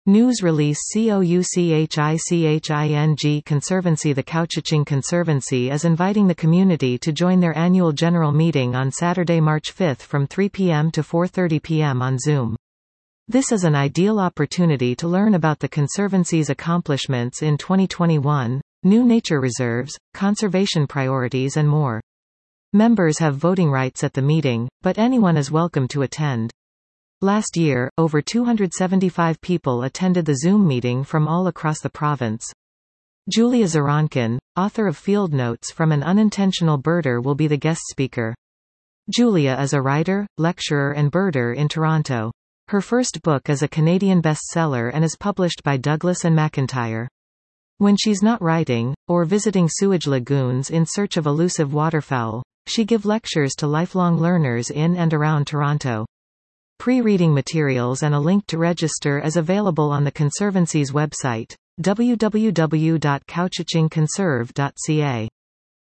News release COUCHICHING Conservancy. The Couchiching Conservancy is inviting the community to join their annual general meeting on Saturday, March 5 from 3 p.m. to 4:30 p.m. on Zoom. This is an ideal opportunity to learn about the Conservancy's accomplishments in 2021, new nature reserves, conservation priorities and more. Members have voting rights at the meeting, but anyone is welcome to attend. Last year, over 275 people attended the Zoom meeting from all across the province. Julia Zaronkin, author of Field Notes from an Unintentional Birder, will be the guest speaker. Julia is a writer, lecturer and birder in Toronto. Her first book is a Canadian bestseller and is published by Douglas and McIntyre. When she's not writing, or visiting sewage lagoons in search of elusive waterfowl, she gives lectures to lifelong learners in and around Toronto. Pre-reading materials and a link to register is available on the Conservancy's website, www.couchichingconserve.ca.